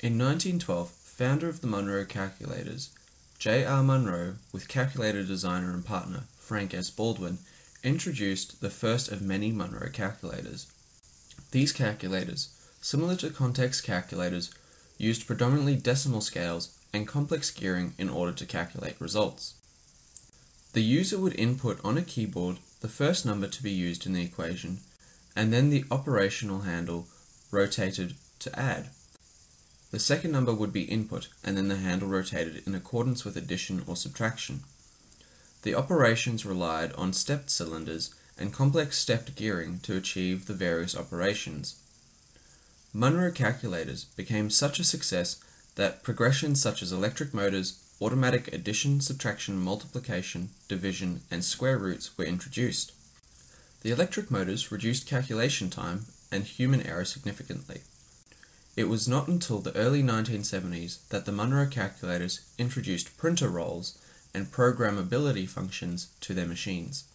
In 1912, founder of the Monroe calculators, J.R. Monroe, with calculator designer and partner Frank S. Baldwin, introduced the first of many Monroe calculators. These calculators, similar to context calculators, used predominantly decimal scales and complex gearing in order to calculate results. The user would input on a keyboard the first number to be used in the equation, and then the operational handle rotated to add. The second number would be input, and then the handle rotated in accordance with addition or subtraction. The operations relied on stepped cylinders and complex stepped gearing to achieve the various operations. Monroe calculators became such a success that progressions such as electric motors, automatic addition, subtraction, multiplication, division, and square roots were introduced. The electric motors reduced calculation time and human error significantly. It was not until the early 1970s that the Monroe calculators introduced printer rolls and programmability functions to their machines.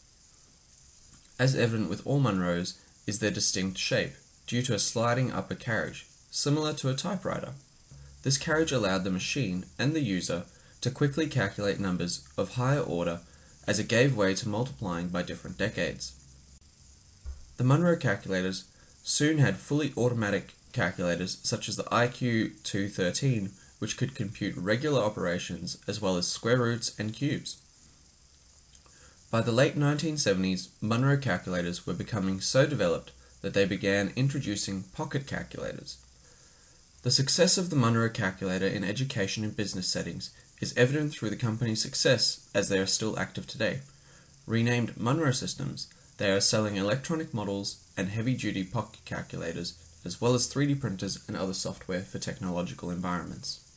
As evident with all Monroes is their distinct shape, due to a sliding upper carriage, similar to a typewriter. This carriage allowed the machine and the user to quickly calculate numbers of higher order as it gave way to multiplying by different decades. The Monroe calculators soon had fully automatic calculators such as the IQ-213, which could compute regular operations as well as square roots and cubes. By the late 1970s, Monroe calculators were becoming so developed that they began introducing pocket calculators. The success of the Monroe calculator in education and business settings is evident through the company's success as they are still active today. Renamed Monroe Systems, they are selling electronic models and heavy-duty pocket calculators, as well as 3D printers and other software for technological environments.